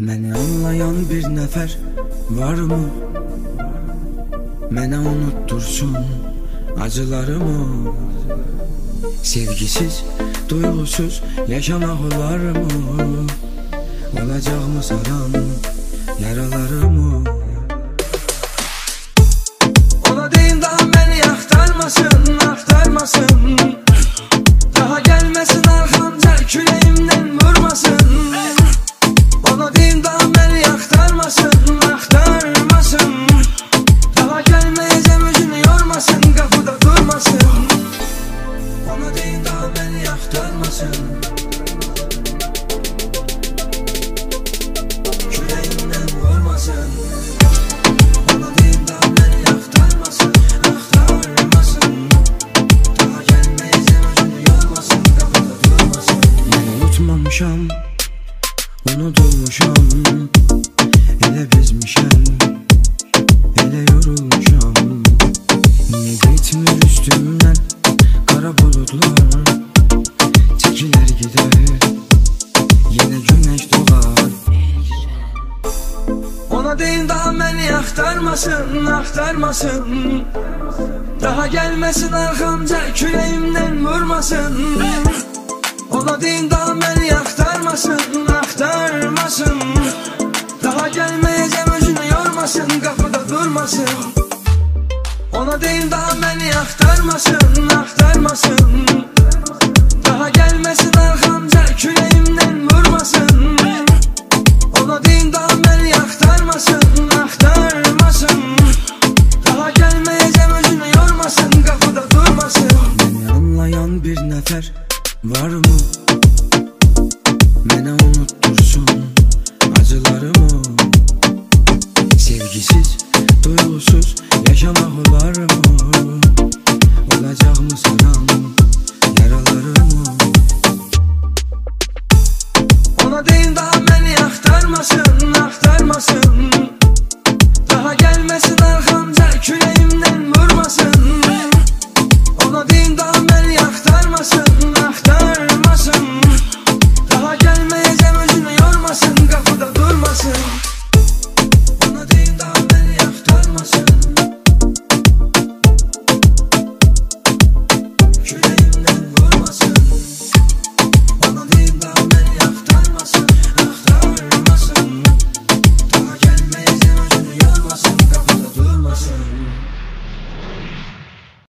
Məni anlayan bir nəfər varmı? Mənə unuttursun acılarımı? Sevgisiz, duyğusuz yaşamaq olarmı? Olacaqmı saran yaralarımı? Ona deyin daha beni axtarmasın, axtarmasın. Daha gelmesin arkamca küreğimden vurmasın. Ona deyin daha beni axtarmasın, axtarmasın. Daha gelmeyeceğim yüzünü yormasın, kapıda durmasın. Ona deyin daha beni axtarmasın. Küreğimden vurmasın. Ona deyin daha beni axtarmasın, axtarmasın. Daha gelmeyeceğim yüzünü yormasın, kapıda durmasın. Ben unutmamışam, unutulmuşam. Elə bezmişəm, elə yorulmuşam. Niye geçmir üstümden kara bulutlar? Çekiler gider, yine güneş doğar. Ona deyin daha beni axtarmasın, axtarmasın. Daha gelmesin arkamca küreğimden vurmasın. Ona deyin daha beni axtarmasın, axtarmasın. Daha gelmeyeceğim yüzünü yormasın, kapıda durmasın. Ona deyin daha beni axtarmasın, axtarmasın. Daha gelmesin arkamca küreğimden vurmasın. Ona deyin daha beni axtarmasın, axtarmasın. Daha gelmeyeceğim yüzünü yormasın, kapıda durmasın. Beni anlayan bir nəfər varmı? Mənə unuttursun acılarımı? Sevgisiz, duyğusuz yaşamaq olarmı? Olacaqmı saran yaralarımı? Ona deyin daha